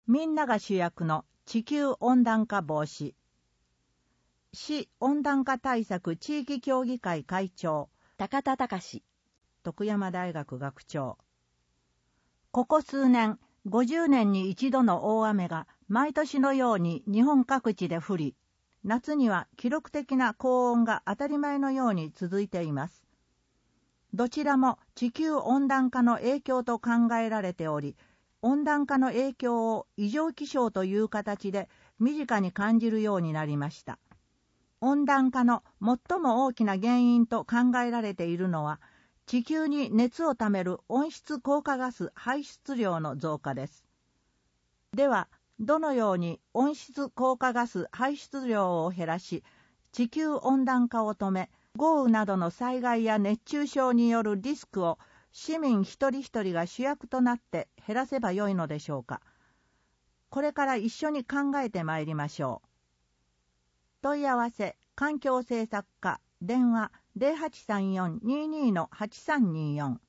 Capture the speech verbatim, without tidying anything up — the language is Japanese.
みんなが主役の地球温暖化防止。市温暖化対策地域協議会会長、 高田隆、 徳山大学学長。ここ数年、ごじゅうねんに一度の大雨が毎年のように日本各地で降り、夏には記録的な高温が当たり前のように続いています。どちらも地球温暖化の影響と考えられており、温暖化の影響を異常気象という形で身近に感じるようになりました。温暖化の最も大きな原因と考えられているのは、地球に熱をためる温室効果ガス排出量の増加です。では、どのように温室効果ガス排出量を減らし、地球温暖化を止め、豪雨などの災害や熱中症によるリスクを市民一人一人が主役となって減らせばよいのでしょうか。これから一緒に考えてまいりましょう。問い合わせ、環境政策課、電話 ゼロはちさんよん にーにー はちさんにーよん